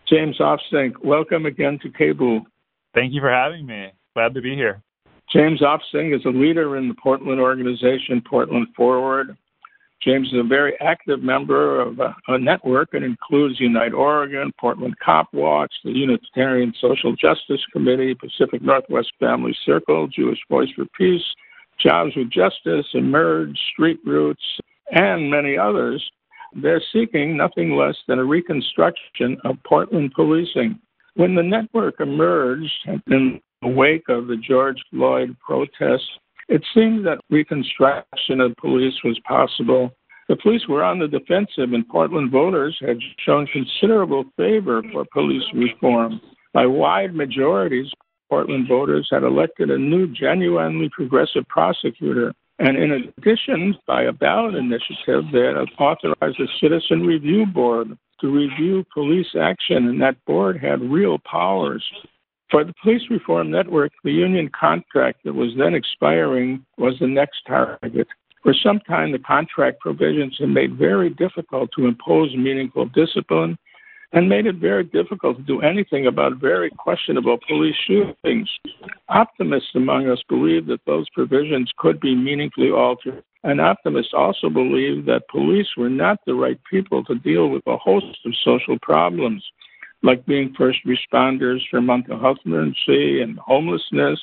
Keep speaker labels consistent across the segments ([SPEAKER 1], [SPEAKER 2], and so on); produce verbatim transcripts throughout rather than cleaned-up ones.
[SPEAKER 1] James Offsink, welcome again to K B U.
[SPEAKER 2] Thank you for having me. Glad to be here.
[SPEAKER 1] James Offsink is a leader in the Portland organization, Portland Forward. James is a very active member of a, a network that includes Unite Oregon, Portland Cop Watch, the Unitarian Social Justice Committee, Pacific Northwest Family Circle, Jewish Voice for Peace, Jobs with Justice, Emerge, Street Roots, and many others. They're seeking nothing less than a reconstruction of Portland policing. When the network emerged in the wake of the George Floyd protests, it seemed that reconstruction of police was possible. The police were on the defensive, and Portland voters had shown considerable favor for police reform. By wide majorities, Portland voters had elected a new, genuinely progressive prosecutor. And in addition, by a ballot initiative, they had authorized a citizen review board to review police action, and that board had real powers. For the Police Reform Network, the union contract that was then expiring was the next target. For some time, the contract provisions had made it very difficult to impose meaningful discipline and made it very difficult to do anything about very questionable police shootings. Optimists among us believed that those provisions could be meaningfully altered, and optimists also believed that police were not the right people to deal with a host of social problems, like being first responders for mental health emergency and homelessness,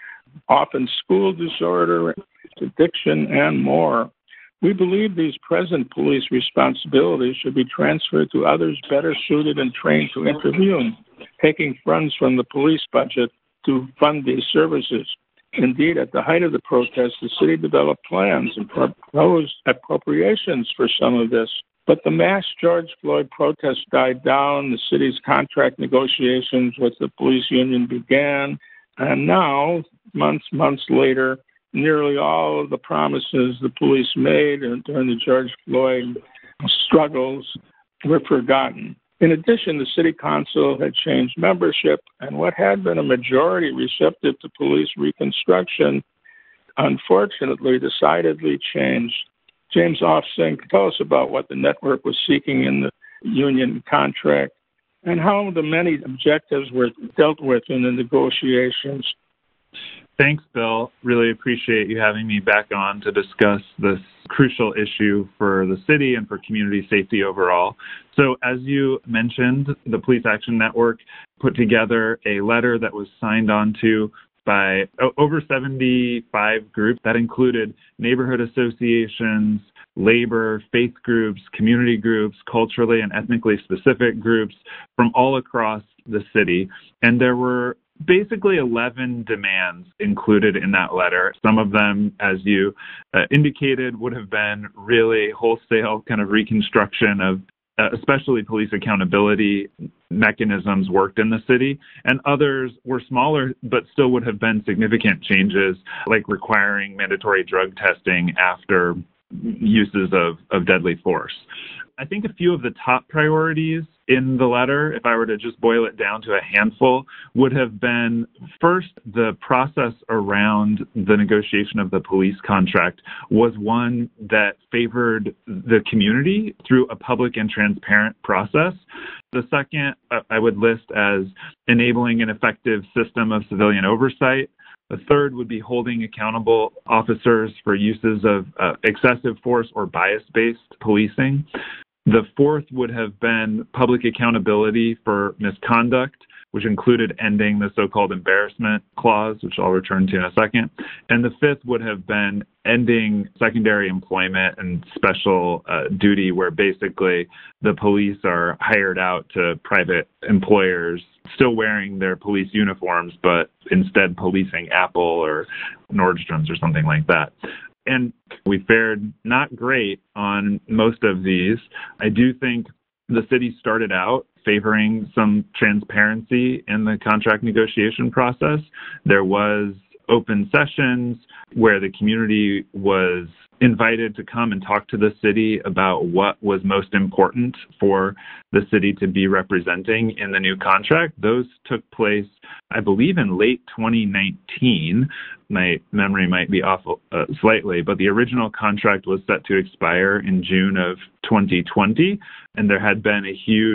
[SPEAKER 1] often school disorder, addiction, and more. We believe these present police responsibilities should be transferred to others better suited and trained to intervene, taking funds from the police budget to fund these services. Indeed, at the height of the protests, the city developed plans and proposed appropriations for some of this. But the mass George Floyd protests died down, the city's contract negotiations with the police union began, and now, months, months later, nearly all of the promises the police made during the George Floyd struggles were forgotten. In addition, the city council had changed membership, and what had been a majority receptive to police reconstruction, unfortunately, decidedly changed. James Offsink, tell us about what the network was seeking in the union contract and how the many objectives were dealt with in the negotiations.
[SPEAKER 2] Thanks, Bill. Really appreciate you having me back on to discuss this crucial issue for the city and for community safety overall. So as you mentioned, the Police Action Network put together a letter that was signed on to by over seventy-five groups that included neighborhood associations, labor, faith groups, community groups, culturally and ethnically specific groups from all across the city. And there were basically eleven demands included in that letter. Some of them, as you uh, indicated, would have been really wholesale kind of reconstruction of uh, especially police accountability mechanisms worked in the city, and others were smaller but still would have been significant changes, like requiring mandatory drug testing after uses of, of deadly force. I think a few of the top priorities in the letter, if I were to just boil it down to a handful, would have been, first, the process around the negotiation of the police contract was one that favored the community through a public and transparent process. The second, I would list as enabling an effective system of civilian oversight. The third would be holding accountable officers for uses of uh, excessive force or bias-based policing. The fourth would have been public accountability for misconduct, which included ending the so-called embarrassment clause, which I'll return to in a second. And the fifth would have been ending secondary employment and special uh, duty, where basically the police are hired out to private employers still wearing their police uniforms, but instead policing Apple or Nordstrom's or something like that. And we fared not great on most of these. I do think the city started out favoring some transparency in the contract negotiation process. There was open sessions where the community was invited to come and talk to the city about what was most important for the city to be representing in the new contract. Those took place, I believe, in late twenty nineteen. My memory might be off uh, slightly, but the original contract was set to expire in June of twenty twenty, and there had been a huge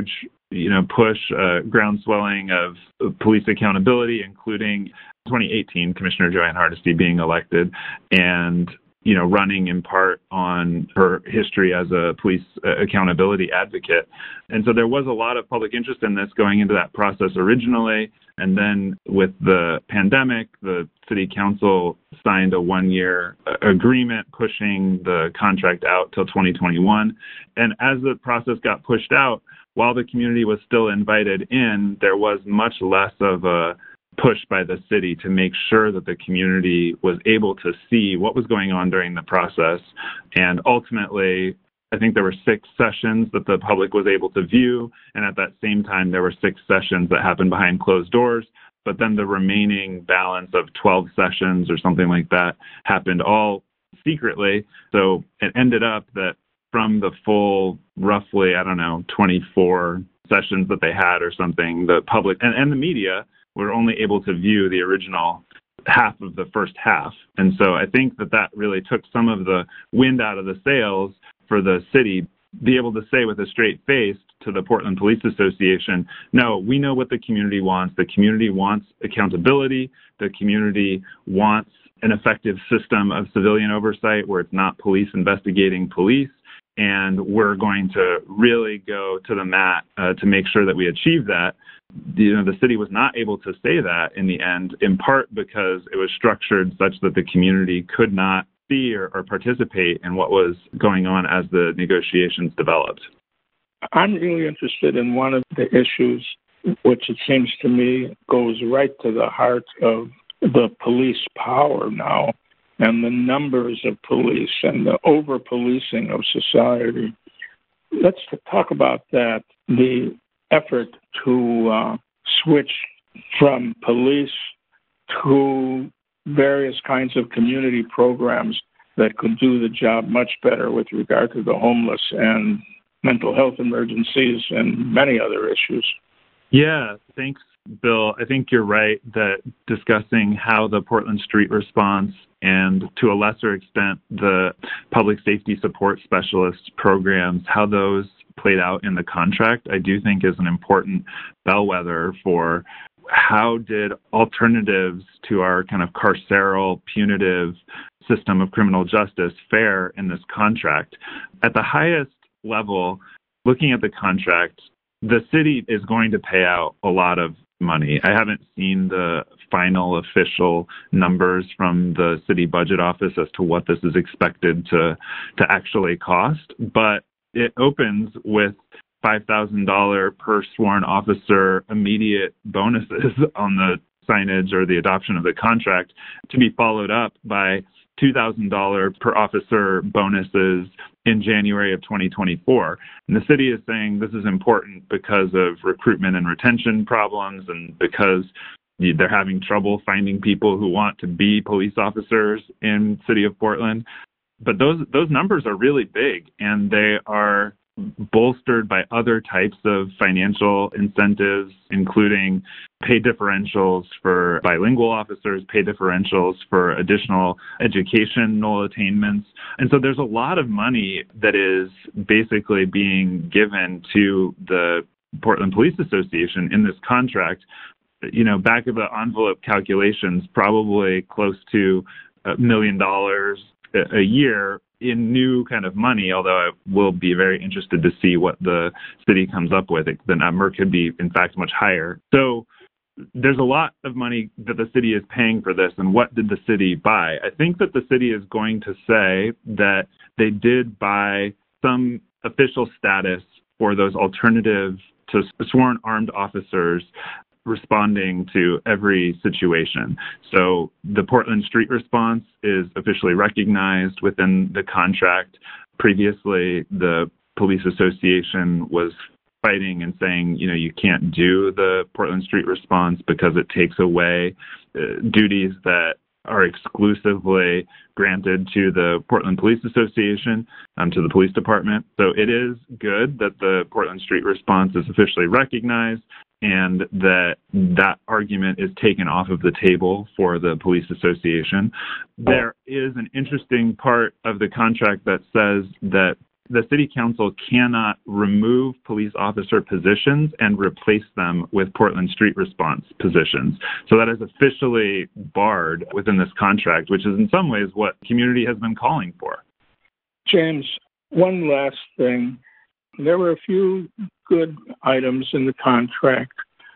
[SPEAKER 2] you know, push a groundswelling of police accountability, including twenty eighteen Commissioner Joanne Hardesty being elected, and you know, running in part on her history as a police accountability advocate. And so there was a lot of public interest in this going into that process originally. And then with the pandemic, the city council signed a one-year agreement pushing the contract out till twenty twenty-one. And as the process got pushed out, while the community was still invited in, there was much less of a push by the city to make sure that the community was able to see what was going on during the process. And ultimately, I think there were six sessions that the public was able to view. And at that same time, there were six sessions that happened behind closed doors. But then the remaining balance of twelve sessions or something like that happened all secretly. So it ended up that from the full, roughly, I don't know, twenty-four sessions that they had or something, the public and, and the media were only able to view the original half of the first half. And so I think that that really took some of the wind out of the sails for the city, be able to say with a straight face to the Portland Police Association, no, we know what the community wants. The community wants accountability. The community wants an effective system of civilian oversight where it's not police investigating police. And we're going to really go to the mat uh, to make sure that we achieve that. You know, the city was not able to say that in the end, in part because it was structured such that the community could not see or, or participate in what was going on as the negotiations developed.
[SPEAKER 1] I'm really interested in one of the issues, which it seems to me goes right to the heart of the police power now, and the numbers of police and the over-policing of society. Let's talk about that, the effort to uh, switch from police to various kinds of community programs that could do the job much better with regard to the homeless and mental health emergencies and many other issues.
[SPEAKER 2] Yeah, thanks, Bill. I think you're right that discussing how the Portland Street Response and to a lesser extent the public safety support specialist programs, how those played out in the contract, I do think is an important bellwether for how did alternatives to our kind of carceral, punitive system of criminal justice fare in this contract. At the highest level, looking at the contract, the city is going to pay out a lot of money. I haven't seen the final official numbers from the city budget office as to what this is expected to, to actually cost, but it opens with five thousand dollars per sworn officer immediate bonuses on the signage or the adoption of the contract, to be followed up by two thousand dollars per officer bonuses in January of twenty twenty-four. And the city is saying this is important because of recruitment and retention problems and because they're having trouble finding people who want to be police officers in the city of Portland. But those those numbers are really big, and they are bolstered by other types of financial incentives, including pay differentials for bilingual officers, pay differentials for additional educational attainments. And so there's a lot of money that is basically being given to the Portland Police Association in this contract. You know, back of the envelope calculations, probably close to a million dollars a year in new kind of money, although I will be very interested to see what the city comes up with. The number could be, in fact, much higher. So there's a lot of money that the city is paying for this, and what did the city buy? I think that the city is going to say that they did buy some official status for those alternative to sworn armed officers responding to every situation. So the Portland Street Response is officially recognized within the contract. Previously, the police association was fighting and saying, you know, you can't do the Portland Street Response because it takes away uh, duties that are exclusively granted to the Portland Police Association, um, to the police department. So it is good that the Portland Street Response is officially recognized and that that argument is taken off of the table for the police association. There is an interesting part of the contract that says that the City Council cannot remove police officer positions and replace them with Portland Street Response positions. So that is officially barred within this contract, which is in some ways what the community has been calling for.
[SPEAKER 1] James, one last thing. There were a few good items in the contract.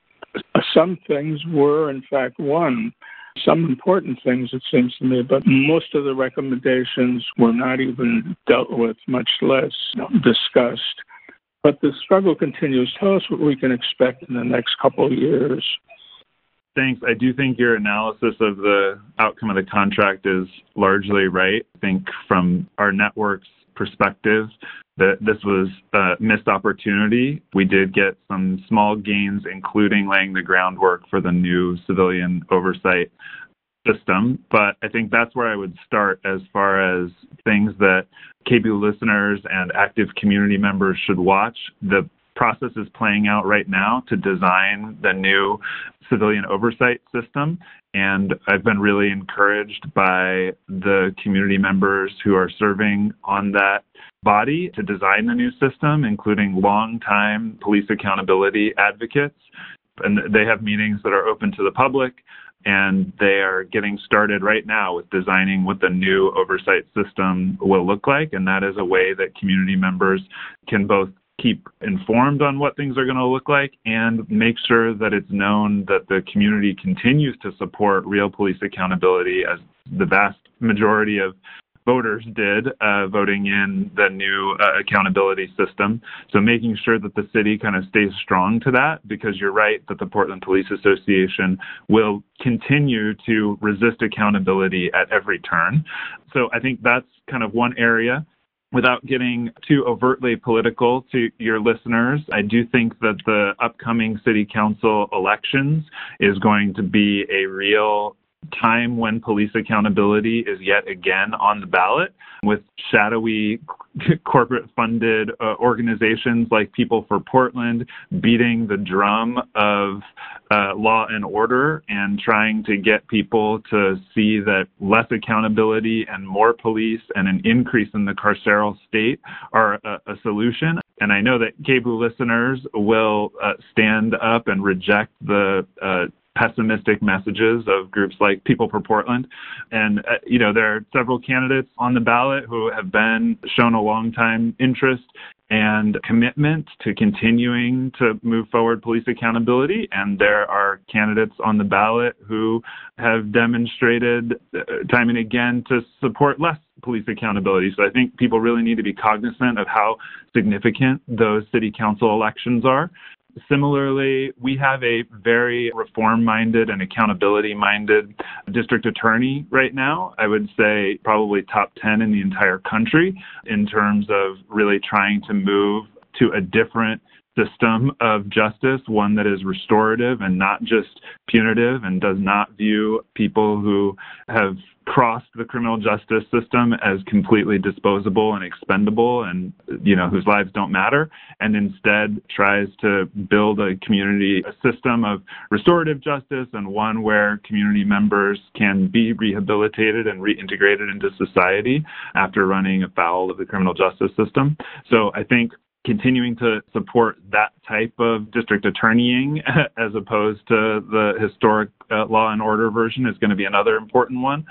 [SPEAKER 1] Some things were, in fact, won. Some important things, it seems to me, but most of the recommendations were not even dealt with, much less discussed. But the struggle continues. Tell us what we can expect in the next couple of years.
[SPEAKER 2] Thanks. I do think your analysis of the outcome of the contract is largely right. I think from our network's perspective, that this was a missed opportunity. We did get some small gains, including laying the groundwork for the new civilian oversight system. But I think that's where I would start as far as things that K B U listeners and active community members should watch. The process is playing out right now to design the new civilian oversight system. And I've been really encouraged by the community members who are serving on that body to design the new system, including longtime police accountability advocates. And they have meetings that are open to the public, and they are getting started right now with designing what the new oversight system will look like. And that is a way that community members can both keep informed on what things are going to look like and make sure that it's known that the community continues to support real police accountability, as the vast majority of voters did, uh, voting in the new uh, accountability system. So making sure that the city kind of stays strong to that, because you're right that the Portland Police Association will continue to resist accountability at every turn. So I think that's kind of one area. Without getting too overtly political to your listeners, I do think that the upcoming city council elections is going to be a real time when police accountability is yet again on the ballot, with shadowy corporate-funded uh, organizations like People for Portland beating the drum of uh, law and order and trying to get people to see that less accountability and more police and an increase in the carceral state are a, a solution. And I know that K B U listeners will uh, stand up and reject the uh, pessimistic messages of groups like People for Portland. And, uh, you know, there are several candidates on the ballot who have been shown a long time interest and commitment to continuing to move forward police accountability. And there are candidates on the ballot who have demonstrated uh, time and again to support less police accountability. So I think people really need to be cognizant of how significant those city council elections are. Similarly, we have a very reform-minded and accountability-minded district attorney right now. I would say probably top ten in the entire country in terms of really trying to move to a different system of justice, one that is restorative and not just punitive, and does not view people who have crossed the criminal justice system as completely disposable and expendable and, you know, whose lives don't matter, and instead tries to build a community, a system of restorative justice, and one where community members can be rehabilitated and reintegrated into society after running afoul of the criminal justice system. So I think continuing to support that type of district attorneying as opposed to the historic uh, law and order version is going to be another important one.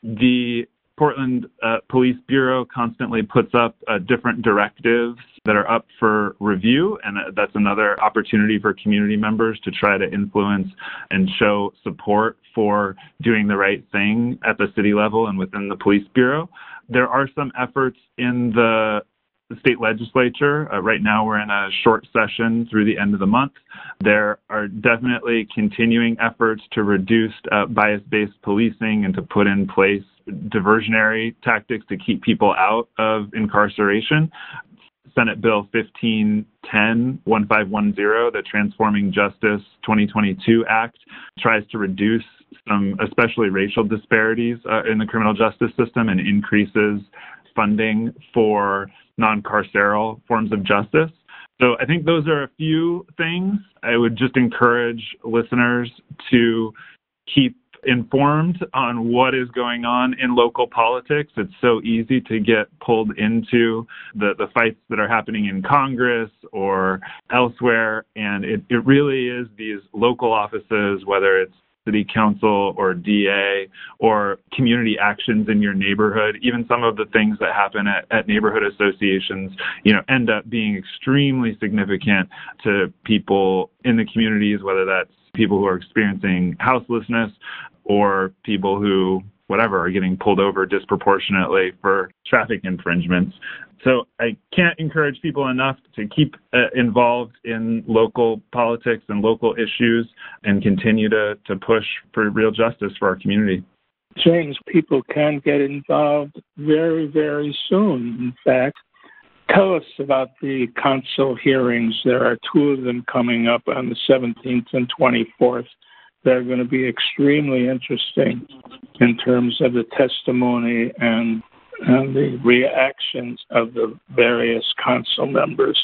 [SPEAKER 2] The Portland uh, Police Bureau constantly puts up uh, different directives that are up for review, and uh, that's another opportunity for community members to try to influence and show support for doing the right thing at the city level and within the Police Bureau. There are some efforts in the the state legislature. Uh, right now, we're in a short session through the end of the month. There are definitely continuing efforts to reduce uh, bias-based policing and to put in place diversionary tactics to keep people out of incarceration. Senate Bill fifteen ten, fifteen ten, the Transforming Justice twenty twenty-two Act, tries to reduce some especially racial disparities uh, in the criminal justice system and increases funding for non-carceral forms of justice. So I think those are a few things. I would just encourage listeners to keep informed on what is going on in local politics. It's so easy to get pulled into the, the fights that are happening in Congress or elsewhere. And it, it really is these local offices, whether it's city council or D A or community actions in your neighborhood, even some of the things that happen at, at neighborhood associations, you know, end up being extremely significant to people in the communities, whether that's people who are experiencing houselessness or people who, whatever, are getting pulled over disproportionately for traffic infringements. So I can't encourage people enough to keep uh, involved in local politics and local issues and continue to, to push for real justice for our community.
[SPEAKER 1] James, people can get involved very, very soon. In fact, tell us about the council hearings. There are two of them coming up on the seventeenth and twenty-fourth. They're going to be extremely interesting in terms of the testimony and and the reactions of the various council members.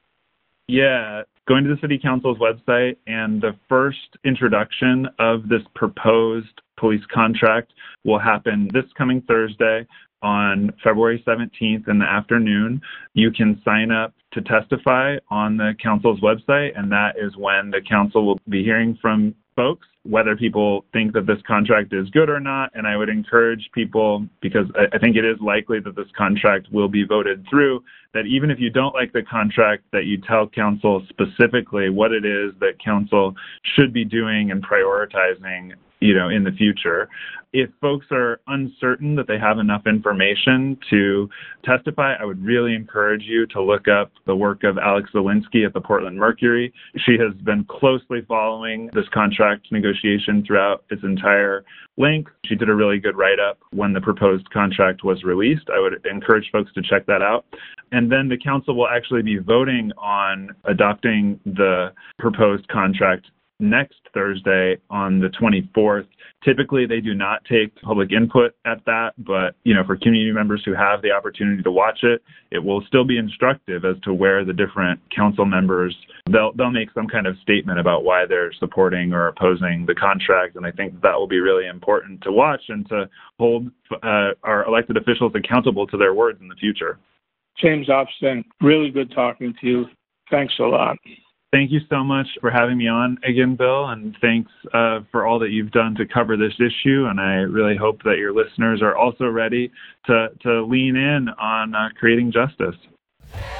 [SPEAKER 2] Yeah, going to the City Council's website, and the first introduction of this proposed police contract will happen this coming Thursday on February seventeenth in the afternoon. You can sign up to testify on the council's website, and that is when the council will be hearing from folks, whether people think that this contract is good or not. And I would encourage people, because I think it is likely that this contract will be voted through, that even if you don't like the contract, that you tell council specifically what it is that council should be doing and prioritizing, you know, in the future. If folks are uncertain that they have enough information to testify, I would really encourage you to look up the work of Alex Zielinski at the Portland Mercury. She has been closely following this contract negotiation throughout its entire length. She did a really good write-up when the proposed contract was released. I would encourage folks to check that out. And then the council will actually be voting on adopting the proposed contract next Thursday on the twenty-fourth. Typically, they do not take public input at that, but, you know, for community members who have the opportunity to watch it, it will still be instructive as to where the different council members, they'll, they'll make some kind of statement about why they're supporting or opposing the contract. And I think that will be really important to watch and to hold uh, our elected officials accountable to their words in the future.
[SPEAKER 1] James Opsting, really good talking to you. Thanks a lot.
[SPEAKER 2] Thank you so much for having me on again, Bill, and thanks uh, for all that you've done to cover this issue. And I really hope that your listeners are also ready to, to lean in on uh, creating justice.